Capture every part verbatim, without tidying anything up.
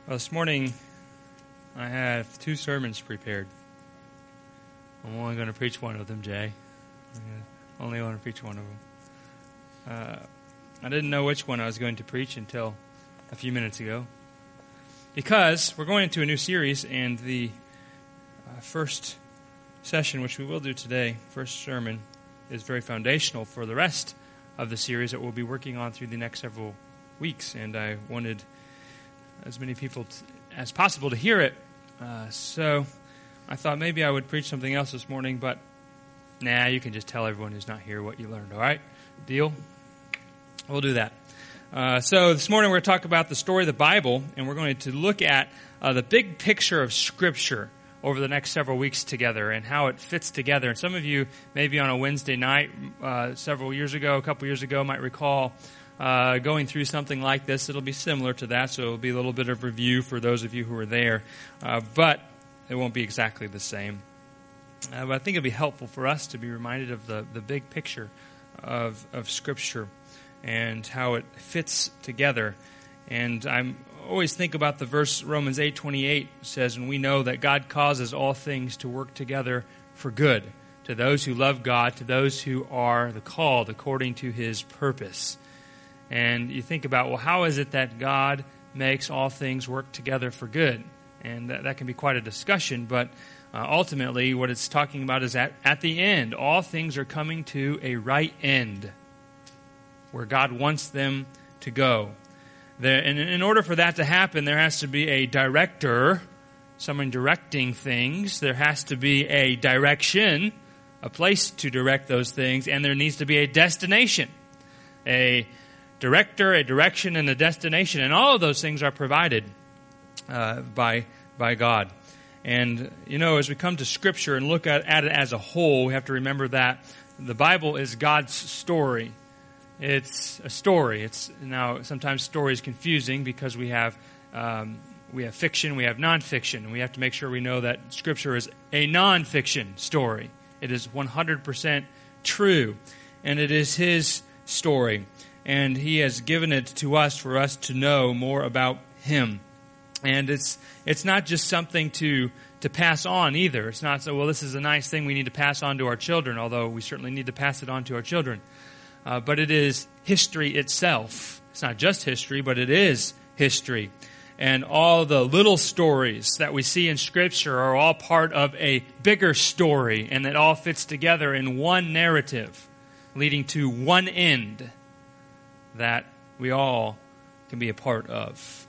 Well, this morning I have two sermons prepared. I'm only going to preach one of them, Jay. I only want to preach one of them. Uh, I didn't know which one I was going to preach until a few minutes ago, because we're going into a new series, and the uh, first session, which we will do today, first sermon, is very foundational for the rest of the series that we'll be working on through the next several weeks, and I wanted as many people t- as possible to hear it. Uh, so I thought maybe I would preach something else this morning, but nah, you can just tell everyone who's not here what you learned, all right? Deal? We'll do that. Uh, so this morning we're going to talk about the story of the Bible, and we're going to look at uh, the big picture of Scripture over the next several weeks together and how it fits together. And some of you, maybe on a Wednesday night uh, several years ago, a couple years ago, might recall Uh, going through something like this. It'll be similar to that, so it'll be a little bit of review for those of you who were there. Uh, but it won't be exactly the same. Uh, but I think it'll be helpful for us to be reminded of the, the big picture of, of Scripture and how it fits together. And I always think about the verse Romans eight twenty-eight says, "And we know that God causes all things to work together for good, to those who love God, to those who are the called according to His purpose." And you think about, well, how is it that God makes all things work together for good? And that, that can be quite a discussion, but uh, ultimately what it's talking about is at, at the end, all things are coming to a right end where God wants them to go. There, and in order for that to happen, there has to be a director, someone directing things. There has to be a direction, a place to direct those things, and there needs to be a destination, a director, a direction, and a destination, and all of those things are provided uh, by by God. And you know, as we come to Scripture and look at, at it as a whole, we have to remember that the Bible is God's story. It's a story. It's now sometimes story is confusing because we have um, we have fiction, we have nonfiction, and we have to make sure we know that Scripture is a nonfiction story. It is one hundred percent true, and it is His story. And He has given it to us for us to know more about Him. And it's it's not just something to to pass on either. It's not so, well, this is a nice thing we need to pass on to our children, although we certainly need to pass it on to our children. Uh, but it is history itself. It's not just history, but it is history. And all the little stories that we see in Scripture are all part of a bigger story, and it all fits together in one narrative, leading to one end that we all can be a part of.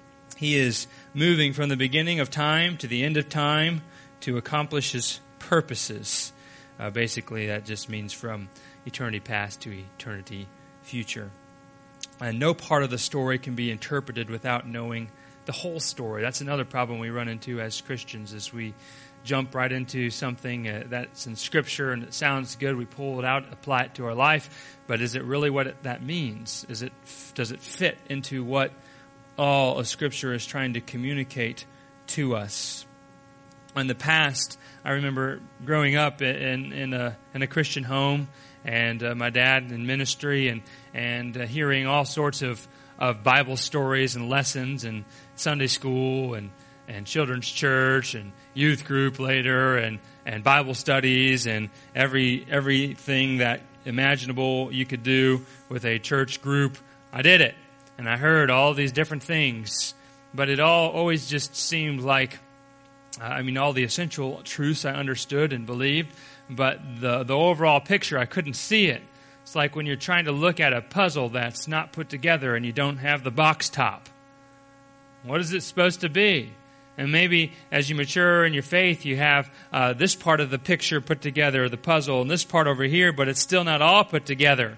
He is moving from the beginning of time to the end of time to accomplish His purposes. Uh, basically, that just means from eternity past to eternity future. And no part of the story can be interpreted without knowing the whole story. That's another problem we run into as Christians, is we jump right into something uh, that's in Scripture and it sounds good. We pull it out, apply it to our life, but is it really what it, that means? Is it does it fit into what all of Scripture is trying to communicate to us? In the past, I remember growing up in in a in a Christian home, and uh, my dad in ministry, and and uh, hearing all sorts of of Bible stories and lessons, and Sunday school, and and children's church, and youth group later, and, and Bible studies, and every everything that imaginable you could do with a church group. I did it. And I heard all these different things. But it all always just seemed like, uh, I mean, all the essential truths I understood and believed, but the, the overall picture, I couldn't see it. It's like when you're trying to look at a puzzle that's not put together and you don't have the box top. What is it supposed to be? And maybe as you mature in your faith, you have uh, this part of the picture put together, the puzzle, and this part over here, but it's still not all put together.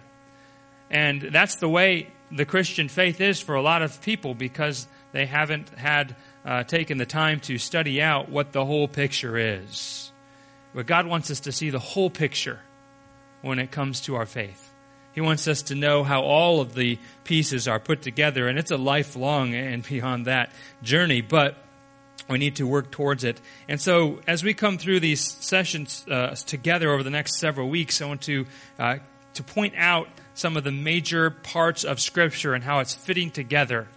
And that's the way the Christian faith is for a lot of people, because they haven't had uh, taken the time to study out what the whole picture is. But God wants us to see the whole picture when it comes to our faith. He wants us to know how all of the pieces are put together, and it's a lifelong and beyond that journey, but we need to work towards it. And so as we come through these sessions uh, together over the next several weeks, I want to uh, to point out some of the major parts of Scripture and how it's fitting together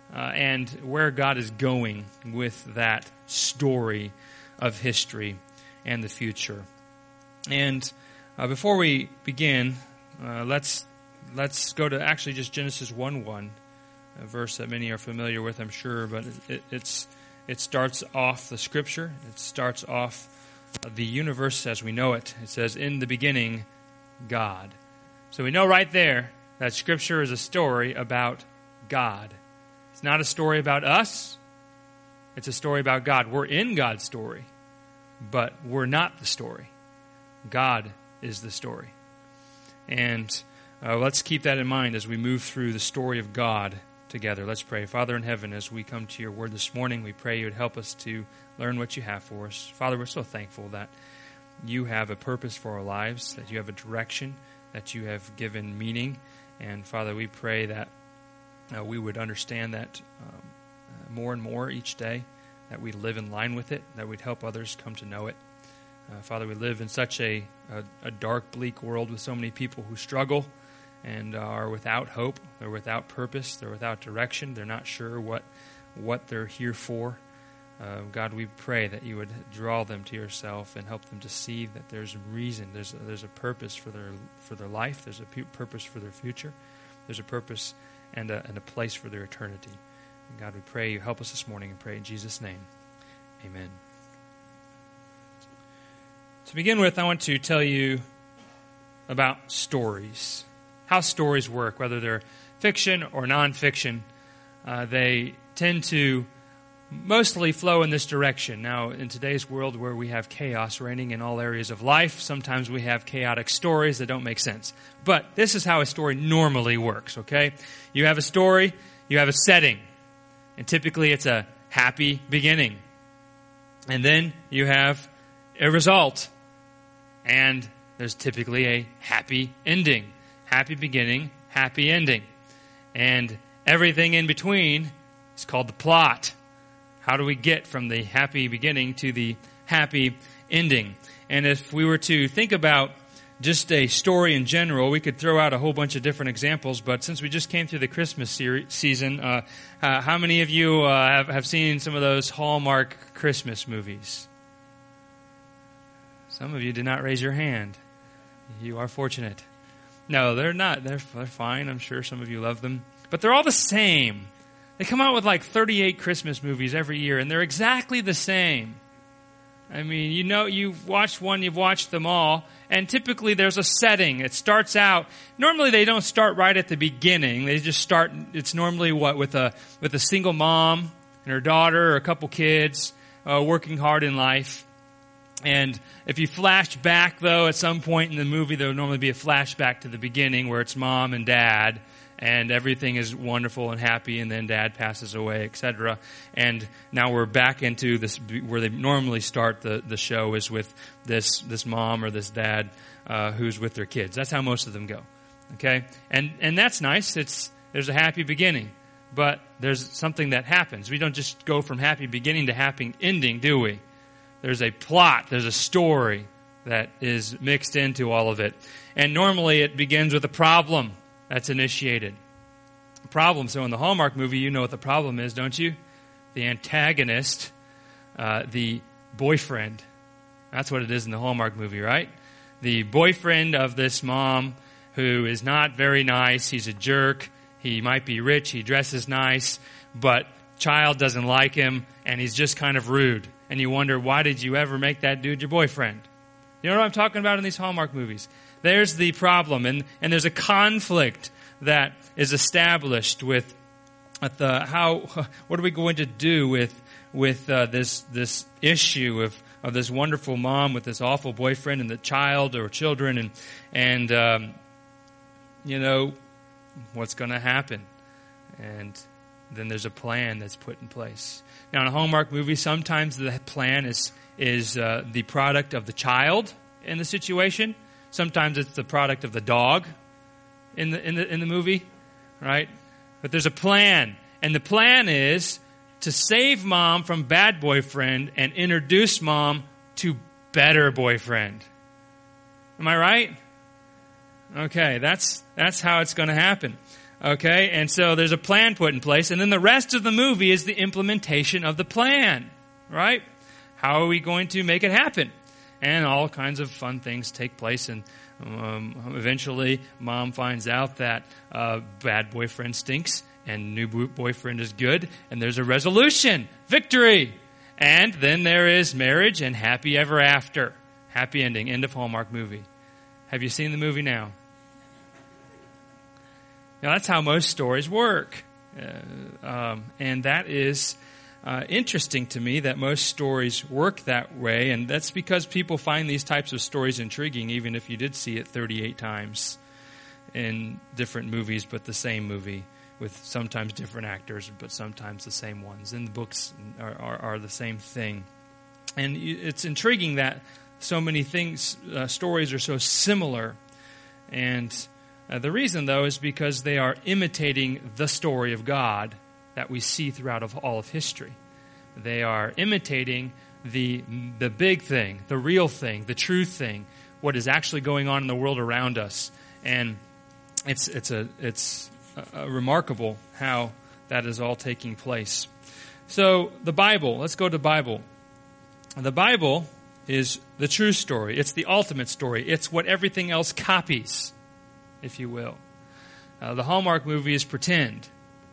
uh, and where God is going with that story of history and the future. And uh, before we begin, uh, let's let's go to actually just Genesis one one, a verse that many are familiar with, I'm sure, but it, it's it starts off the scripture. It starts off the universe as we know it. It says, "In the beginning, God." So we know right there that scripture is a story about God. It's not a story about us. It's a story about God. We're in God's story, but we're not the story. God is the story. And uh, let's keep that in mind as we move through the story of God together. Let's pray. Father in heaven, as we come to your word this morning, we pray you would help us to learn what you have for us. Father, we're so thankful that you have a purpose for our lives, that you have a direction, that you have given meaning. And Father, we pray that uh, we would understand that um, uh, more and more each day, that we live in line with it, that we'd help others come to know it. Uh, Father, we live in such a, a, a dark, bleak world with so many people who struggle and are without hope. They're without purpose. They're without direction. They're not sure what what they're here for. Uh, God, we pray that you would draw them to yourself and help them to see that there's a reason, there's a, there's a purpose for their for their life, there's a pu- purpose for their future, there's a purpose and a, and a place for their eternity. And God, we pray you help us this morning and pray in Jesus' name. Amen. To begin with, I want to tell you about stories, how stories work, whether they're fiction or nonfiction. Uh, they tend to mostly flow in this direction. Now, in today's world where we have chaos reigning in all areas of life, sometimes we have chaotic stories that don't make sense. But this is how a story normally works, okay? You have a story, you have a setting, and typically it's a happy beginning. And then you have a result, and there's typically a happy ending. Happy beginning, happy ending. And everything in between is called the plot. How do we get from the happy beginning to the happy ending? And if we were to think about just a story in general, we could throw out a whole bunch of different examples, but since we just came through the Christmas ser- season, uh, uh, how many of you uh, have, have seen some of those Hallmark Christmas movies? Some of you did not raise your hand. You are fortunate. No, they're not. They're, they're fine. I'm sure some of you love them. But they're all the same. They come out with like thirty-eight Christmas movies every year, and they're exactly the same. I mean, you know, you've watched one, you've watched them all, and typically there's a setting. It starts out, normally they don't start right at the beginning. They just start, it's normally what, with a with a single mom and her daughter or a couple kids uh, working hard in life. And if you flash back, though, at some point in the movie, there will normally be a flashback to the beginning where it's mom and dad, and everything is wonderful and happy, and then dad passes away, et cetera. And now we're back into this where they normally start the, the show is with this this mom or this dad uh, who's with their kids. That's how most of them go. Okay, and and that's nice. It's there's a happy beginning, but there's something that happens. We don't just go from happy beginning to happy ending, do we? There's a plot. There's a story that is mixed into all of it, and normally it begins with a problem that's initiated. Problem. So in the Hallmark movie, you know what the problem is, don't you? The antagonist, uh, the boyfriend. That's what it is in the Hallmark movie, right? The boyfriend of this mom who is not very nice. He's a jerk. He might be rich. He dresses nice, but child doesn't like him, and he's just kind of rude. And you wonder, why did you ever make that dude your boyfriend? You know what I'm talking about in these Hallmark movies? There's the problem, and, and there's a conflict that is established with at the how. What are we going to do with with uh, this this issue of, of this wonderful mom with this awful boyfriend and the child or children, and and um, you know what's going to happen, and then there's a plan that's put in place. Now, in a Hallmark movie, sometimes the plan is is uh, the product of the child in the situation. Sometimes it's the product of the dog in the in the in the movie, right? But there's a plan, and the plan is to save mom from bad boyfriend and introduce mom to better boyfriend. Am I right? Okay, that's that's how it's going to happen. Okay, and so there's a plan put in place, and then the rest of the movie is the implementation of the plan, right? How are we going to make it happen? And all kinds of fun things take place, and um, eventually mom finds out that uh, bad boyfriend stinks, and new boyfriend is good, and there's a resolution, victory. And then there is marriage and happy ever after. Happy ending, end of Hallmark movie. Have you seen the movie now? Now, that's how most stories work. Uh, um, and that is uh, interesting to me that most stories work that way. And that's because people find these types of stories intriguing, even if you did see it thirty-eight times in different movies, but the same movie, with sometimes different actors, but sometimes the same ones. And the books are, are, are the same thing. And it's intriguing that so many things, uh, stories are so similar. And Uh, the reason, though, is because they are imitating the story of God that we see throughout of all of history. They are imitating the the big thing, the real thing, the true thing, what is actually going on in the world around us. And it's it's a it's a, a remarkable how that is all taking place. So the Bible, let's go to the Bible. The Bible is the true story. It's the ultimate story. It's what everything else copies, if you will. Uh, the Hallmark movie is pretend,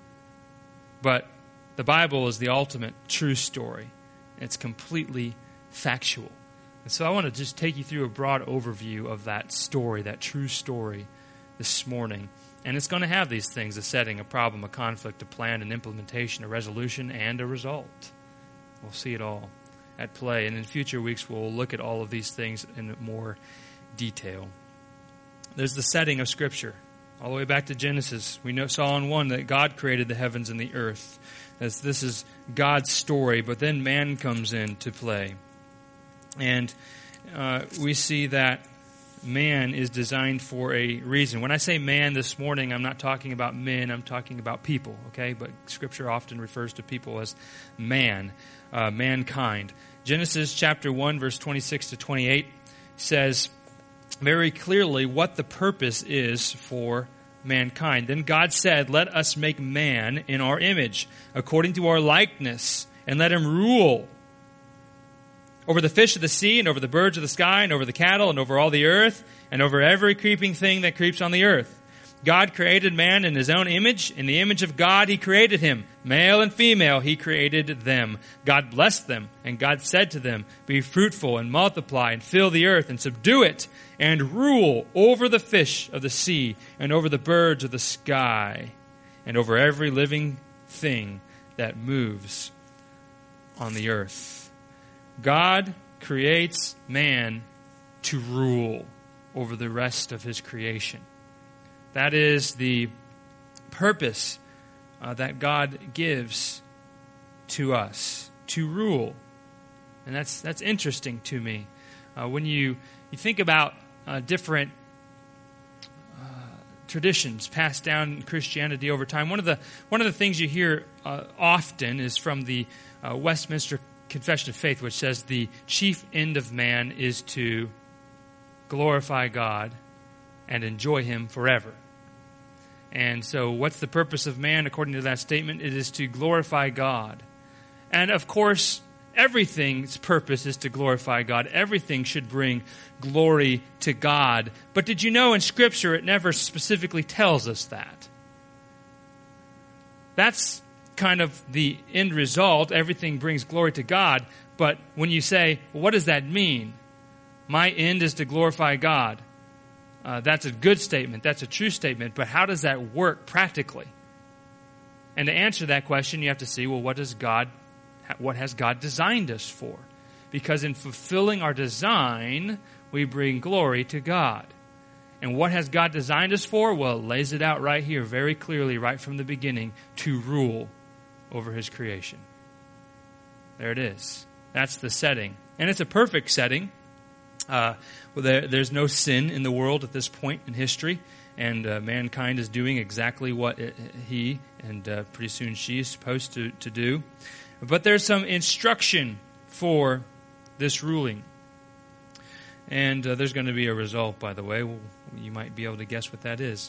but the Bible is the ultimate true story. It's completely factual. And so I want to just take you through a broad overview of that story, that true story, this morning. And it's going to have these things: a setting, a problem, a conflict, a plan, an implementation, a resolution, and a result. We'll see it all at play. And in future weeks, we'll look at all of these things in more detail. There's the setting of Scripture. All the way back to Genesis. We know, saw in one that God created the heavens and the earth. As this is God's story, but then man comes in to play. And uh, we see that man is designed for a reason. When I say man this morning, I'm not talking about men, I'm talking about people, okay? But Scripture often refers to people as man, uh, mankind. Genesis chapter one, verse twenty-six to twenty-eight says very clearly what the purpose is for mankind. Then God said, "Let us make man in our image, according to our likeness, and let him rule over the fish of the sea, and over the birds of the sky, and over the cattle, and over all the earth, and over every creeping thing that creeps on the earth." God created man in his own image. In the image of God he created him. Male and female he created them. God blessed them, and God said to them, "Be fruitful and multiply and fill the earth and subdue it, and rule over the fish of the sea and over the birds of the sky and over every living thing that moves on the earth." God creates man to rule over the rest of his creation. That is the purpose uh, that God gives to us, to rule. And that's that's interesting to me. Uh, when you, you think about uh, different uh, traditions passed down in Christianity over time, one of the one of the things you hear uh, often is from the uh, Westminster Confession of Faith, which says the chief end of man is to glorify God and enjoy Him forever. And so what's the purpose of man according to that statement? It is to glorify God. And of course, everything's purpose is to glorify God. Everything should bring glory to God. But did you know in Scripture it never specifically tells us that? That's kind of the end result. Everything brings glory to God. But when you say, well, what does that mean? My end is to glorify God. Uh, that's a good statement. That's a true statement. But how does that work practically? And to answer that question, you have to see, well, what does God, what has God designed us for? Because in fulfilling our design, we bring glory to God. And what has God designed us for? Well, it lays it out right here very clearly, right from the beginning, to rule over His creation. There it is. That's the setting. And it's a perfect setting. Uh, well, there, there's no sin in the world at this point in history, and uh, mankind is doing exactly what it, he and uh, pretty soon she is supposed to, to do. But there's some instruction for this ruling. And uh, there's going to be a result, by the way. Well, you might be able to guess what that is.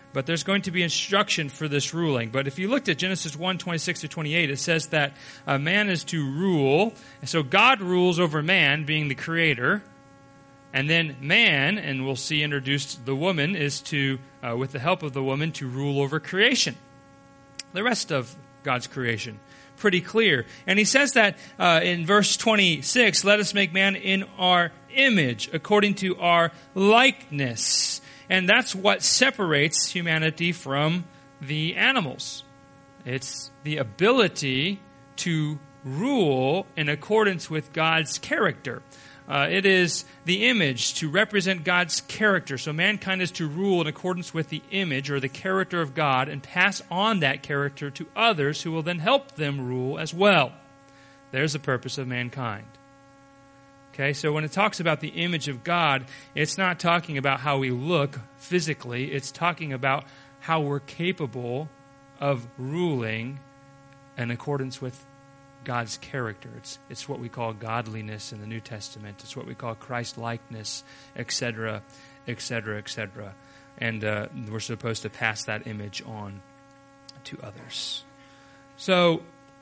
but there's going to be instruction for this ruling. But if you looked at Genesis one, twenty-six to twenty-eight, it says that uh, man is to rule. And so God rules over man, being the creator. And then man, and we'll see introduced the woman, is to, uh, with the help of the woman, to rule over creation. The rest of God's creation. Pretty clear. And he says that uh, in verse twenty-six, let us make man in our image, according to our likeness. And that's what separates humanity from the animals. It's the ability to rule in accordance with God's character. Uh, it is the image to represent God's character. So mankind is to rule in accordance with the image or the character of God and pass on that character to others who will then help them rule as well. There's the purpose of mankind. Okay, so when it talks about the image of God, it's not talking about how we look physically. It's talking about how we're capable of ruling in accordance with God's character. It's it's what we call godliness in the New Testament. It's what we call Christ-likeness, et cetera, et cetera, et cetera. And uh, we're supposed to pass that image on to others. So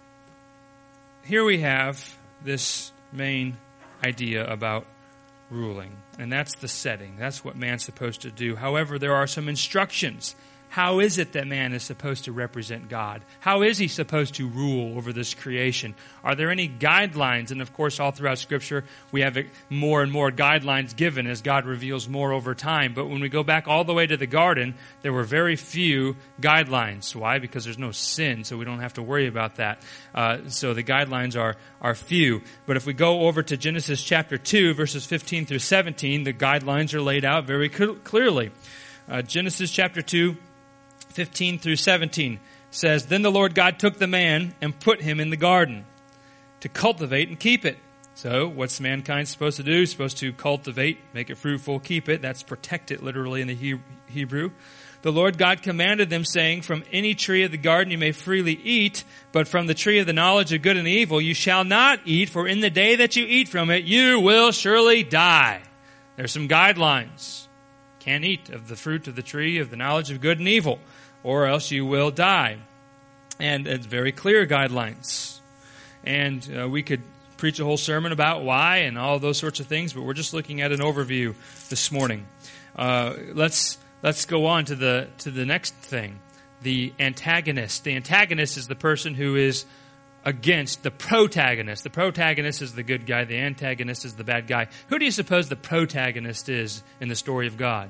here we have this main idea about ruling, and that's the setting. That's what man's supposed to do. However, there are some instructions. How is it that man is supposed to represent God? How is he supposed to rule over this creation? Are there any guidelines? And of course, all throughout Scripture, we have more and more guidelines given as God reveals more over time. But when we go back all the way to the garden, there were very few guidelines. Why? Because there's no sin, so we don't have to worry about that. Uh, so the guidelines are, are few. But if we go over to Genesis chapter two, verses fifteen through seventeen, the guidelines are laid out very cl- clearly. Uh, Genesis chapter two, fifteen through seventeen says, Then the Lord God took the man and put him in the garden to cultivate and keep it. So what's mankind supposed to do? He's supposed to cultivate, make it fruitful, keep it. That's protect it literally in the he- Hebrew. The Lord God commanded them, saying, From any tree of the garden you may freely eat, but from the tree of the knowledge of good and evil you shall not eat, for in the day that you eat from it you will surely die. There's some guidelines. Can't eat of the fruit of the tree of the knowledge of good and evil, or else you will die. And it's very clear guidelines. And uh, we could preach a whole sermon about why and all those sorts of things, but we're just looking at an overview this morning. Uh, let's let's go on to the to the next thing, the antagonist. The antagonist is the person who is against the protagonist. The protagonist is the good guy. The antagonist is the bad guy. Who do you suppose the protagonist is in the story of God?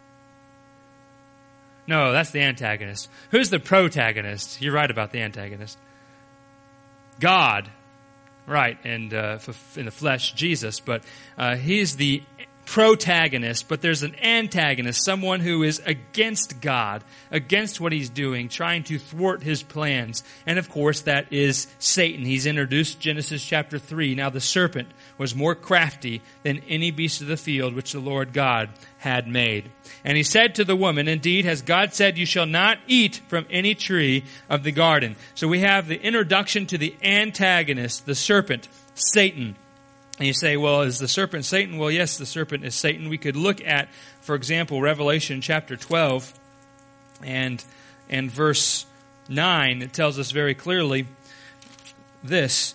No, that's the antagonist. Who's the protagonist? You're right about the antagonist. God. Right, and uh, in the flesh, Jesus. But uh, he's the protagonist, but there's an antagonist, someone who is against God, against what he's doing, trying to thwart his plans. And of course, that is Satan. He's introduced Genesis chapter three. Now the serpent was more crafty than any beast of the field which the Lord God had made. And he said to the woman, Indeed, has God said, You shall not eat from any tree of the garden. So we have the introduction to the antagonist, the serpent, Satan. And you say, well, is the serpent Satan? Well, yes, the serpent is Satan. We could look at, for example, Revelation chapter twelve and, and verse nine. It tells us very clearly this.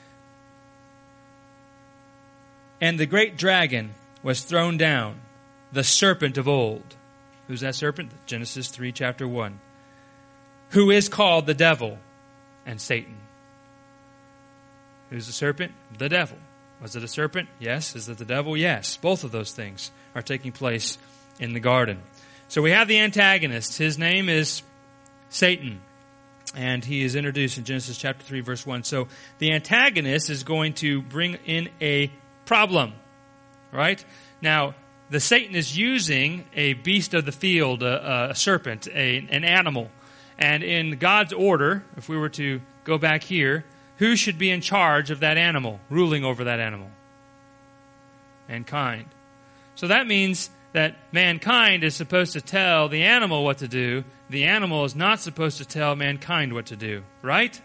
And the great dragon was thrown down, the serpent of old. Who's that serpent? Genesis three, chapter one. Who is called the devil and Satan. Who's the serpent? The devil. Was it a serpent? Yes. Is it the devil? Yes. Both of those things are taking place in the garden. So we have the antagonist. His name is Satan. And he is introduced in Genesis chapter three, verse one. So the antagonist is going to bring in a problem. Right? Now, the Satan is using a beast of the field, a, a serpent, a, an animal. And in God's order, if we were to go back here, who should be in charge of that animal, ruling over that animal? Mankind. So that means that mankind is supposed to tell the animal what to do. The animal is not supposed to tell mankind what to do, right?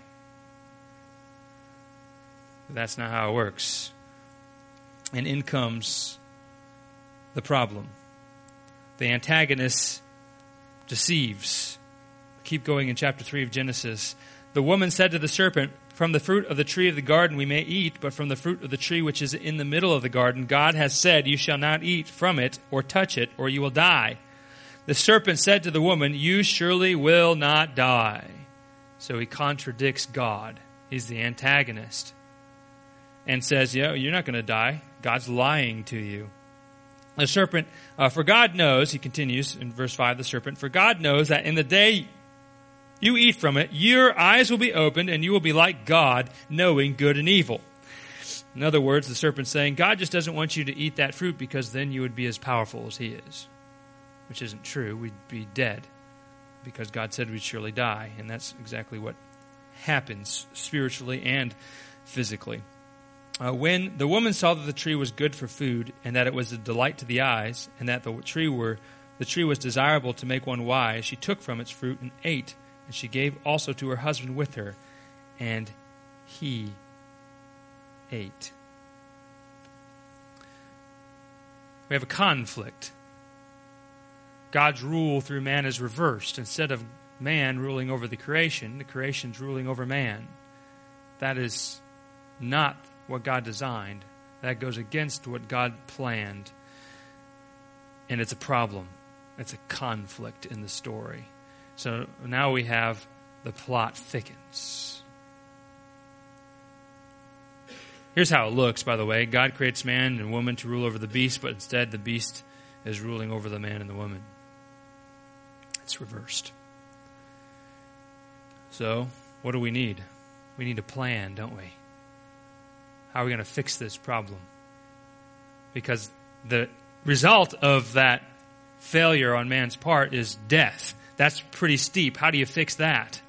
That's not how it works. And in comes the problem. The antagonist deceives. Keep going in chapter three of Genesis. The woman said to the serpent, "From the fruit of the tree of the garden we may eat, but from the fruit of the tree which is in the middle of the garden, God has said, you shall not eat from it or touch it, or you will die." The serpent said to the woman, "You surely will not die." So he contradicts God. He's the antagonist. And says, yeah, you're not going to die. God's lying to you. The serpent, uh, for God knows, he continues in verse five, the serpent, "For God knows that in the day you eat from it, your eyes will be opened and you will be like God, knowing good and evil." In other words, the serpent's saying, God just doesn't want you to eat that fruit because then you would be as powerful as he is. Which isn't true. We'd be dead because God said we'd surely die. And that's exactly what happens spiritually and physically. Uh, when the woman saw that the tree was good for food, and that it was a delight to the eyes, and that the tree were the tree was desirable to make one wise, she took from its fruit and ate, and she gave also to her husband with her, and he ate. We have a conflict. God's rule through man is reversed. Instead of man ruling over the creation, the creation's ruling over man. That is not what God designed. That goes against what God planned. And it's a problem. It's a conflict in the story. So now we have the plot thickens. Here's how it looks, by the way. God creates man and woman to rule over the beast, but instead the beast is ruling over the man and the woman. It's reversed. So, what do we need? We need a plan, don't we? How are we going to fix this problem? Because the result of that failure on man's part is death. That's pretty steep. How do you fix that?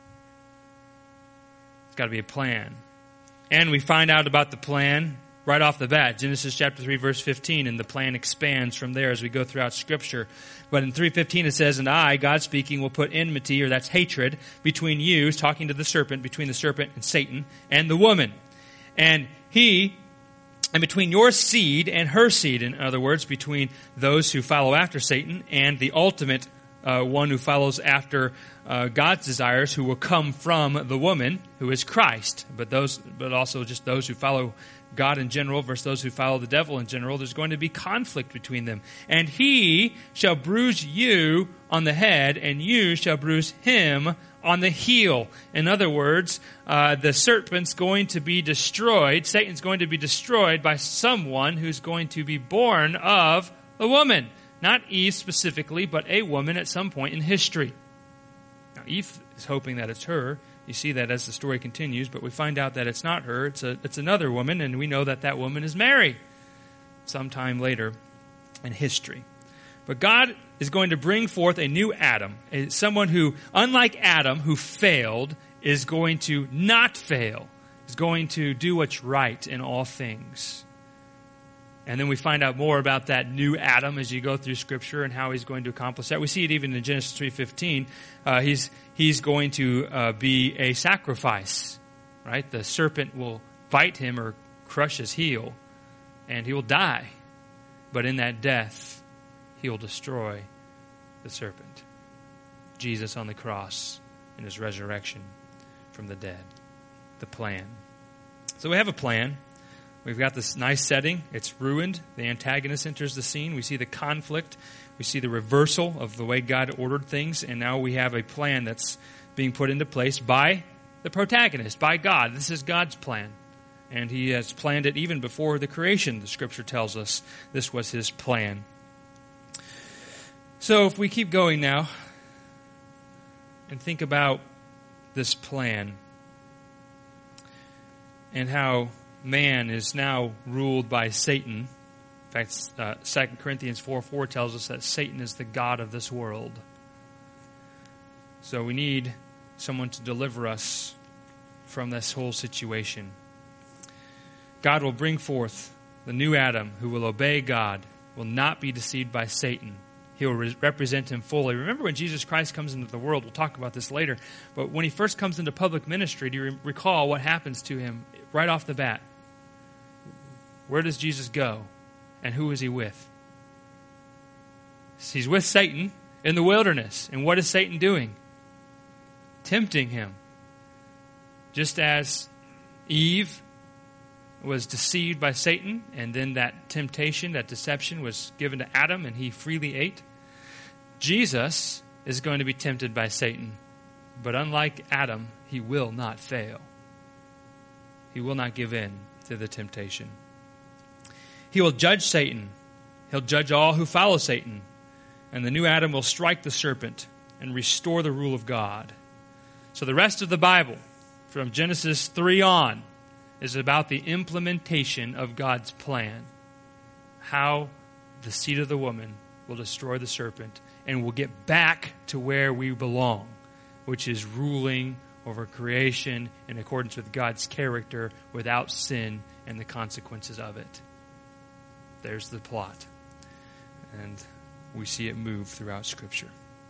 It's got to be a plan. And we find out about the plan right off the bat. Genesis chapter three, verse fifteen, and the plan expands from there as we go throughout Scripture. But in three fifteen it says, "And I, God speaking, will put enmity," or that's hatred, "between you," talking to the serpent, between the serpent and Satan, "and the woman. And he, and between your seed and her seed," in other words, between those who follow after Satan and the ultimate uh, one who follows after uh, God's desires, who will come from the woman, who is Christ. But those, but also just those who follow God in general versus those who follow the devil in general, there's going to be conflict between them. "And he shall bruise you on the head, and you shall bruise him on the heel." In other words, uh, the serpent's going to be destroyed. Satan's going to be destroyed by someone who's going to be born of a woman. Not Eve specifically, but a woman at some point in history. Now, Eve is hoping that it's her. You see that as the story continues, but we find out that it's not her. It's a, it's another woman, and we know that that woman is Mary sometime later in history. But God is going to bring forth a new Adam, someone who, unlike Adam, who failed, is going to not fail, is going to do what's right in all things. And then we find out more about that new Adam as you go through Scripture and how he's going to accomplish that. We see it even in Genesis three fifteen. Uh, he's he's going to uh, be a sacrifice, right? The serpent will bite him or crush his heel, and he will die. But in that death, he will destroy the serpent. Jesus on the cross in his resurrection from the dead. The plan. So we have a plan. We've got this nice setting. It's ruined. The antagonist enters the scene. We see the conflict. We see the reversal of the way God ordered things. And now we have a plan that's being put into place by the protagonist, by God. This is God's plan. And he has planned it even before the creation. The Scripture tells us this was his plan. So if we keep going now and think about this plan and how man is now ruled by Satan. In fact, uh, Second Corinthians four four tells us that Satan is the god of this world. So we need someone to deliver us from this whole situation. God will bring forth the new Adam who will obey God, will not be deceived by Satan. He will re- represent him fully. Remember when Jesus Christ comes into the world, we'll talk about this later, but when he first comes into public ministry, do you re- recall what happens to him right off the bat? Where does Jesus go? And who is he with? He's with Satan, in the wilderness. And what is Satan doing? Tempting him. Just as Eve was deceived by Satan, and then that temptation, that deception was given to Adam, and he freely ate. Jesus is going to be tempted by Satan. But unlike Adam, he will not fail. He will not give in to the temptation. He will judge Satan. He'll judge all who follow Satan. And the new Adam will strike the serpent and restore the rule of God. So the rest of the Bible, from Genesis three on, is about the implementation of God's plan. How the seed of the woman will destroy the serpent and will get back to where we belong, which is ruling over creation in accordance with God's character without sin and the consequences of it. There's the plot. And we see it move throughout Scripture.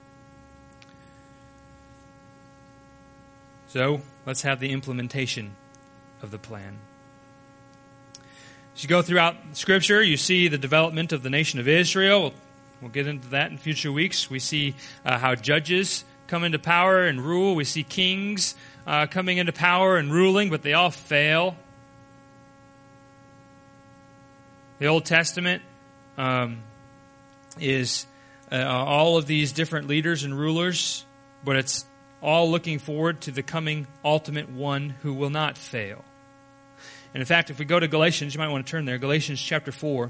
So, let's have the implementation of the plan. As you go throughout Scripture, you see the development of the nation of Israel. We'll, we'll get into that in future weeks. We see uh, how judges come into power and rule. We see kings uh, coming into power and ruling, but they all fail. The Old Testament um, is uh, all of these different leaders and rulers, but it's all looking forward to the coming ultimate one who will not fail. And in fact, if we go to Galatians, you might want to turn there, Galatians chapter four.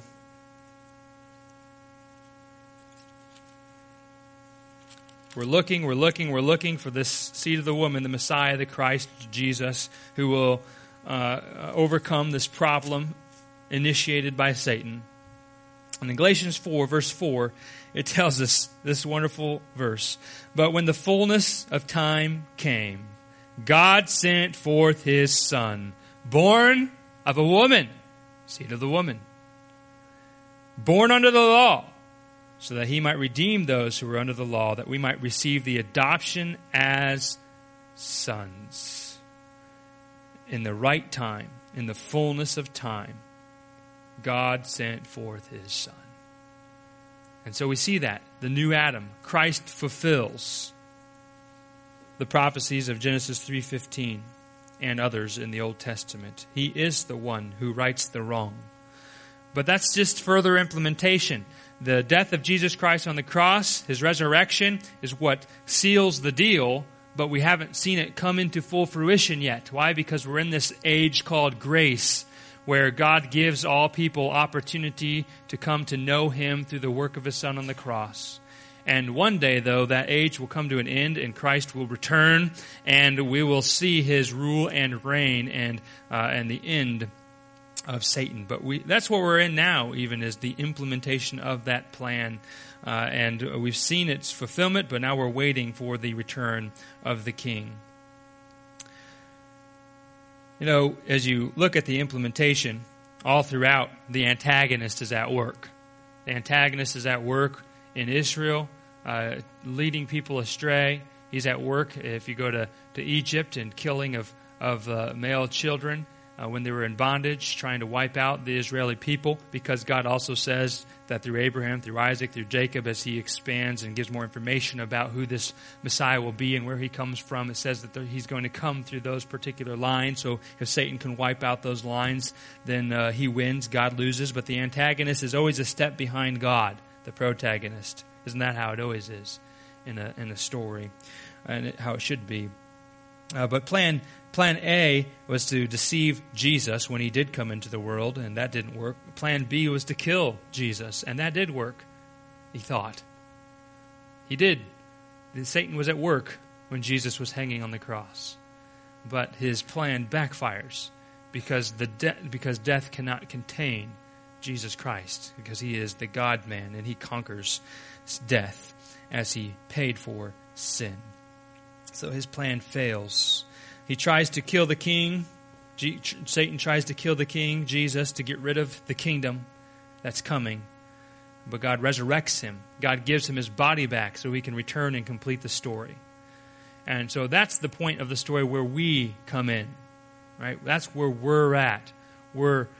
We're looking, we're looking, we're looking for this seed of the woman, the Messiah, the Christ, Jesus, who will uh, overcome this problem initiated by Satan. And in Galatians four, verse four, it tells us this wonderful verse. But when the fullness of time came, God sent forth His Son, born of a woman, seed of the woman, born under the law, so that He might redeem those who were under the law, that we might receive the adoption as sons. In the right time, in the fullness of time, God sent forth His Son. And so we see that. The new Adam, Christ fulfills the prophecies of Genesis three fifteen and others in the Old Testament. He is the one who rights the wrong. But that's just further implementation. The death of Jesus Christ on the cross, His resurrection, is what seals the deal, but we haven't seen it come into full fruition yet. Why? Because we're in this age called grace, where God gives all people opportunity to come to know Him through the work of His Son on the cross. And one day, though, that age will come to an end and Christ will return and we will see His rule and reign and uh, and the end of Satan. But we that's what we're in now, even, is the implementation of that plan. Uh, and we've seen its fulfillment, but now we're waiting for the return of the King. You know, as you look at the implementation, all throughout, the antagonist is at work. The antagonist is at work in Israel, uh, leading people astray. He's at work, if you go to, to Egypt, and killing of, of uh, male children uh, when they were in bondage, trying to wipe out the Israeli people, because God also says that through Abraham, through Isaac, through Jacob, as He expands and gives more information about who this Messiah will be and where He comes from, it says that He's going to come through those particular lines. So if Satan can wipe out those lines, then uh, he wins, God loses. But the antagonist is always a step behind God, the protagonist. Isn't that how it always is in a in a story, and it, how it should be? Uh, but plan Plan A was to deceive Jesus when He did come into the world, and that didn't work. Plan B was to kill Jesus, and that did work, he thought. He did. Satan was at work when Jesus was hanging on the cross. But his plan backfires because the de- because death cannot contain Jesus Christ, because He is the God-man, and He conquers death as He paid for sin. So his plan fails. He tries to kill the king. G- Satan tries to kill the king, Jesus, to get rid of the kingdom that's coming. But God resurrects him. God gives him his body back so he can return and complete the story. And so that's the point of the story where we come in. Right? That's where we're at. We're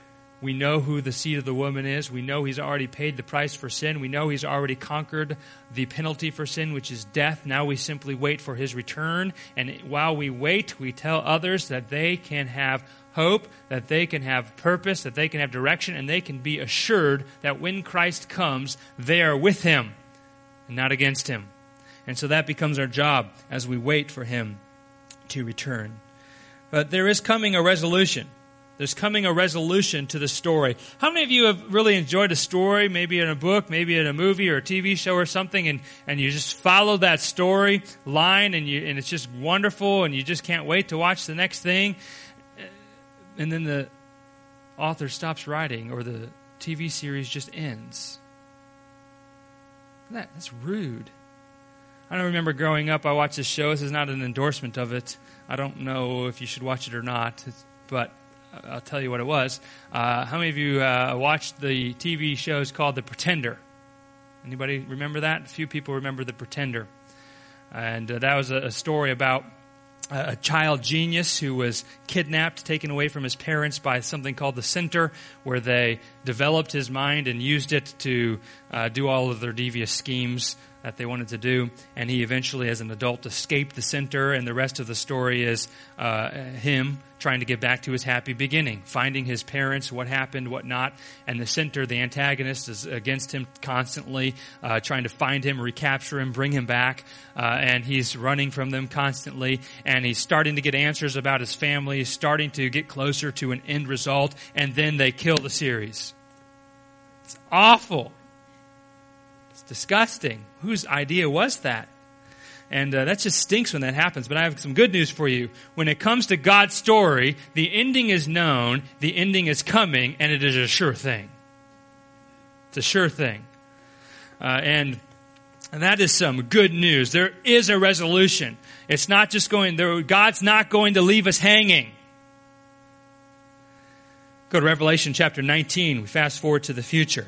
We know who the seed of the woman is. We know he's already paid the price for sin. We know he's already conquered the penalty for sin, which is death. Now we simply wait for his return. And while we wait, we tell others that they can have hope, that they can have purpose, that they can have direction, and they can be assured that when Christ comes, they are with him and not against him. And so that becomes our job as we wait for him to return. But there is coming a resolution. There's coming a resolution to the story. How many of you have really enjoyed a story, maybe in a book, maybe in a movie or a T V show or something, and, and you just follow that story line and you and it's just wonderful and you just can't wait to watch the next thing? And then the author stops writing or the T V series just ends. That, that's rude. I don't remember growing up, I watched this show. This is not an endorsement of it. I don't know if you should watch it or not, but I'll tell you what it was. Uh, how many of you uh, watched the T V shows called The Pretender? Anybody remember that? A few people remember The Pretender. And uh, that was a, a story about a child genius who was kidnapped, taken away from his parents by something called the Center, where they developed his mind and used it to uh, do all of their devious schemes that they wanted to do. And he eventually, as an adult, escaped the Center, and the rest of the story is uh, him trying to get back to his happy beginning, finding his parents, what happened, what not. And the Center, the antagonist, is against him constantly, uh, trying to find him, recapture him, bring him back. Uh, and he's running from them constantly. And he's starting to get answers about his family. He's starting to get closer to an end result. And then they kill the series. It's awful. It's disgusting. Whose idea was that? And uh, that just stinks when that happens. But I have some good news for you. When it comes to God's story, the ending is known, the ending is coming, and it is a sure thing. It's a sure thing. Uh, and, and that is some good news. There is a resolution. It's not just going, there, God's not going to leave us hanging. Go to Revelation chapter nineteen. We fast forward to the future.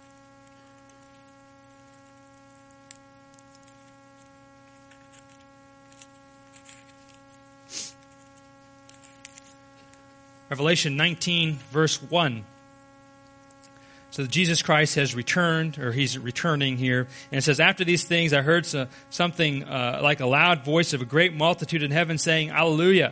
Revelation nineteen, verse one. So Jesus Christ has returned, or he's returning here. And it says, after these things I heard so, something uh, like a loud voice of a great multitude in heaven saying, Alleluia!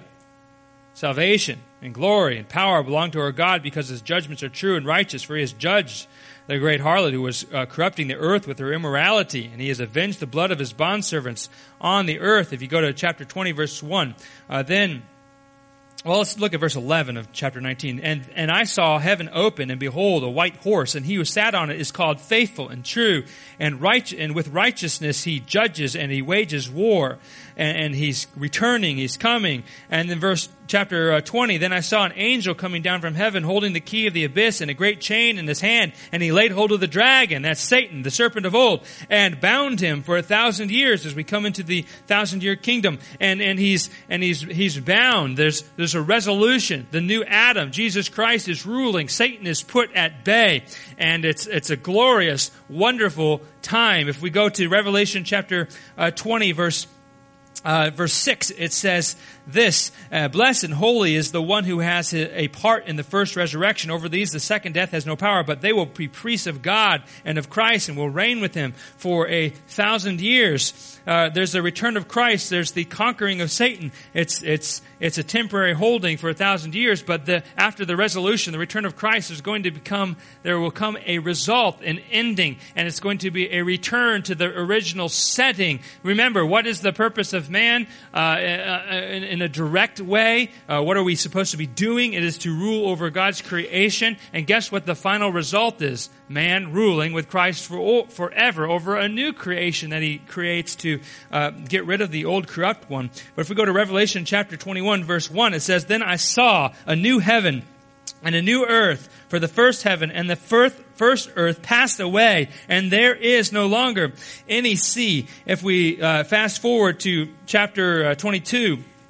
Salvation and glory and power belong to our God, because his judgments are true and righteous. For he has judged the great harlot who was uh, corrupting the earth with her immorality. And he has avenged the blood of his bondservants on the earth. If you go to chapter twenty, verse one, uh, then... Well, let's look at verse eleven of chapter nineteen. And and I saw heaven open, and behold, a white horse, and he who sat on it is called Faithful and True, and right and with righteousness he judges and he wages war, and, and he's returning, he's coming. And then verse chapter twenty, then I saw an angel coming down from heaven, holding the key of the abyss and a great chain in his hand, and he laid hold of the dragon, that's Satan, the serpent of old, and bound him for a thousand years, as we come into the thousand year kingdom. And and he's and he's he's bound. There's there's a resolution. The new Adam, Jesus Christ, is ruling. Satan is put at bay. And it's it's a glorious, wonderful time. If we go to Revelation chapter uh, twenty, verse Uh, verse six, it says this, uh, blessed and holy is the one who has a part in the first resurrection. Over these the second death has no power, but they will be priests of God and of Christ and will reign with him for a thousand years. Uh, there's the return of Christ. There's the conquering of Satan. It's it's it's a temporary holding for a thousand years, but the, after the resolution, the return of Christ is going to become, there will come a result, an ending, and it's going to be a return to the original setting. Remember, what is the purpose of man uh, in, in a direct way? Uh, what are we supposed to be doing? It is to rule over God's creation, and guess what the final result is? Man ruling with Christ for forever over a new creation that he creates to uh, get rid of the old corrupt one. But if we go to Revelation chapter twenty-one, verse one, it says, then I saw a new heaven and a new earth, for the first heaven and the first first earth passed away, and there is no longer any sea. If we uh, fast forward to chapter uh, twenty-two,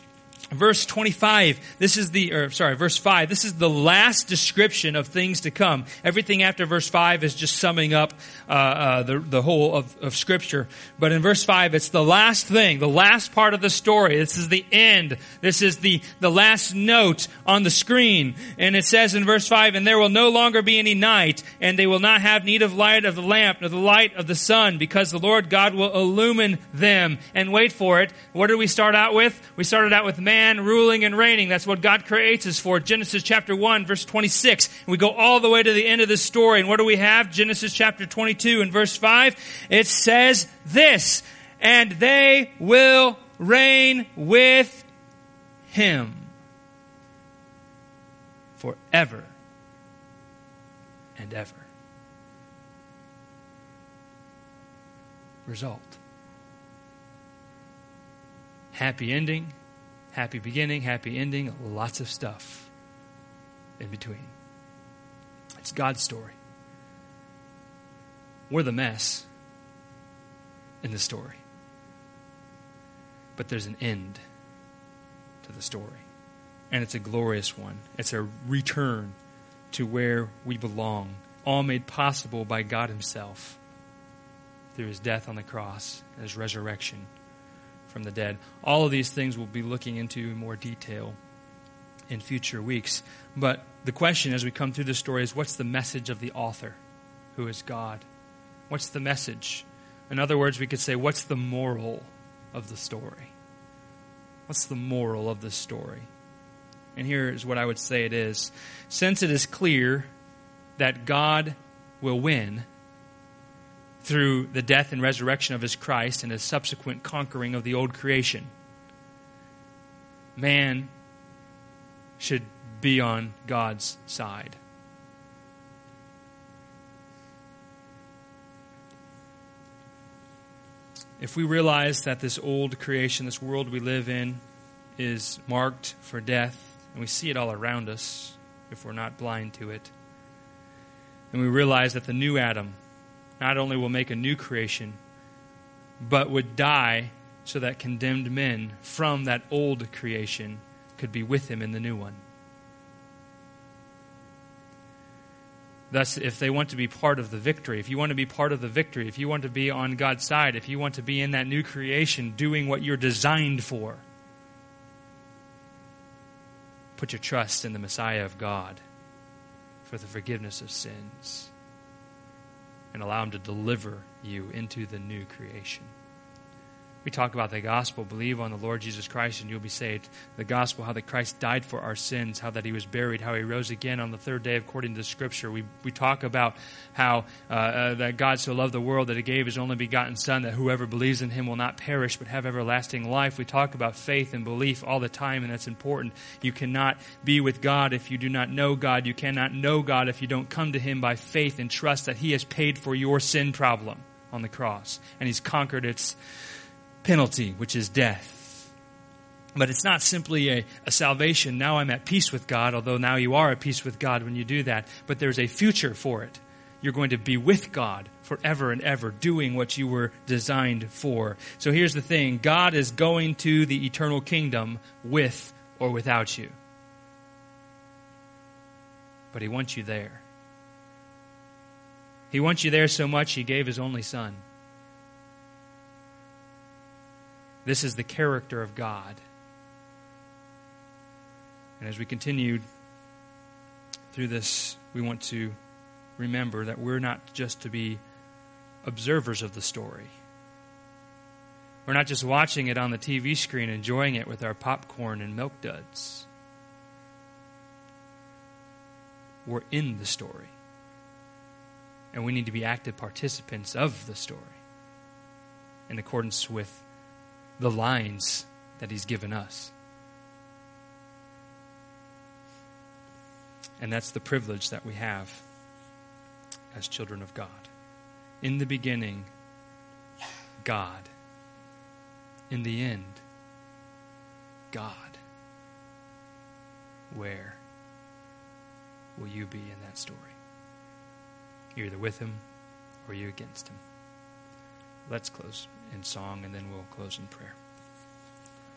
Verse twenty-five, this is the, or sorry, verse five, this is the last description of things to come. Everything after verse five is just summing up uh, uh, the, the whole of, of Scripture. But in verse five, it's the last thing, the last part of the story. This is the end. This is the, the last note on the screen. And it says in verse five, and there will no longer be any night, and they will not have need of light of the lamp, nor the light of the sun, because the Lord God will illumine them. And wait for it. What did we start out with? We started out with man. Man ruling and reigning. That's what God creates us for. Genesis chapter one, verse twenty-six. And we go all the way to the end of the story. And what do we have? Genesis chapter twenty-two and verse five. It says this, and they will reign with him forever and ever. Result. Happy ending. Happy beginning, happy ending, lots of stuff in between. It's God's story. We're the mess in the story. But there's an end to the story. And it's a glorious one. It's a return to where we belong, all made possible by God himself through his death on the cross and his resurrection from the dead. All of these things we'll be looking into in more detail in future weeks. But the question as we come through the story is, what's the message of the author, who is God? What's the message? In other words, we could say, what's the moral of the story? What's the moral of the story? And here is what I would say it is. Since it is clear that God will win through the death and resurrection of his Christ and his subsequent conquering of the old creation, man should be on God's side. If we realize that this old creation, this world we live in, is marked for death, and we see it all around us if we're not blind to it, and we realize that the new Adam not only will make a new creation, but would die so that condemned men from that old creation could be with him in the new one. Thus, if they want to be part of the victory, if you want to be part of the victory, if you want to be on God's side, if you want to be in that new creation doing what you're designed for, put your trust in the Messiah of God for the forgiveness of sins, and allow him to deliver you into the new creation. We talk about the gospel. Believe on the Lord Jesus Christ and you'll be saved. The gospel, how that Christ died for our sins, how that he was buried, how he rose again on the third day according to the Scripture. We we talk about how uh, uh, that God so loved the world that he gave his only begotten Son, that whoever believes in him will not perish but have everlasting life. We talk about faith and belief all the time, and that's important. You cannot be with God if you do not know God. You cannot know God if you don't come to him by faith and trust that he has paid for your sin problem on the cross, and he's conquered its penalty, which is death. But it's not simply a, a salvation. Now I'm at peace with God, although now you are at peace with God when you do that. But there's a future for it. You're going to be with God forever and ever, doing what you were designed for. So here's the thing. God is going to the eternal kingdom with or without you. But he wants you there. He wants you there so much he gave his only Son. This is the character of God. And as we continue through this, we want to remember that we're not just to be observers of the story. We're not just watching it on the T V screen, enjoying it with our popcorn and Milk Duds. We're in the story. And we need to be active participants of the story in accordance with the lines that he's given us. And that's the privilege that we have as children of God. In the beginning, God. In the end, God. Where will you be in that story? You're either with him or you're against him. Let's close in song, and then we'll close in prayer.